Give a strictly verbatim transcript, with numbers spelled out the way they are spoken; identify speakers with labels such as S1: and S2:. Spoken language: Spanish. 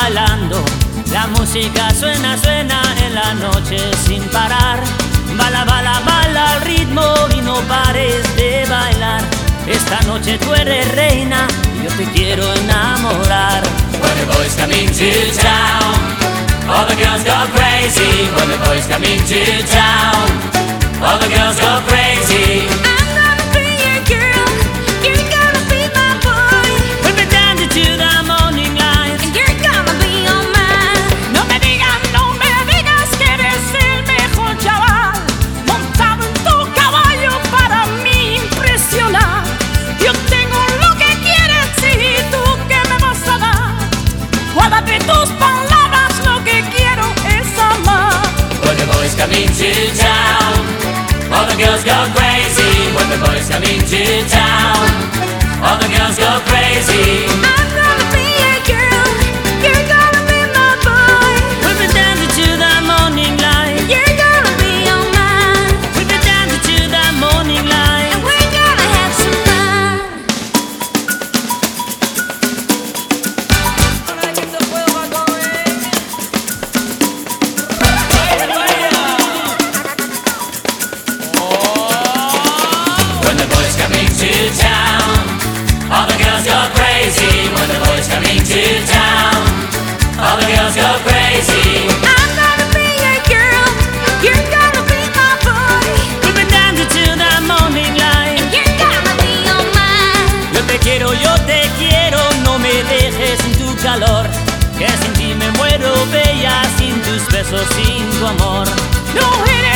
S1: bailando. La música suena, suena en la noche sin parar. Bala, bala, bala al ritmo y no pares de bailar. Esta noche tú eres reina, yo te quiero enamorar.
S2: When the boys come into town, all the girls go crazy. When the boys come into town, all the girls go crazy.
S3: I'm gonna be your girl, you're gonna be my boy.
S1: We'll be dancing to the morning light.
S3: And you're gonna be all mine. No me digas, no me digas que eres el mejor chaval, montado en tu caballo para mí impresionar. Yo tengo lo que quieres y tú qué me vas a dar. Guárdate tus palabras, lo que quiero es amar.
S2: When the boys come into town, all the girls go crazy. When the boys come into town, all the girls go crazy.
S3: I'm gonna be your girl, you're gonna be my boy.
S1: We'll be dancing to the morning light.
S3: You're gonna be all mine.
S1: We'll be dancing to the morning light.
S3: And we're gonna have some fun.
S2: When the boys come into town, all the girls go crazy. When the boys come into town, all the girls go crazy.
S3: I'm gonna be your girl, you're gonna be my boy.
S1: We'll be dancing to the morning light.
S3: And you're gonna be all mine.
S1: Yo te quiero, yo te quiero, no me dejes sin tu calor. Que sin ti me muero, bella, sin tus besos, sin tu amor.
S3: No eres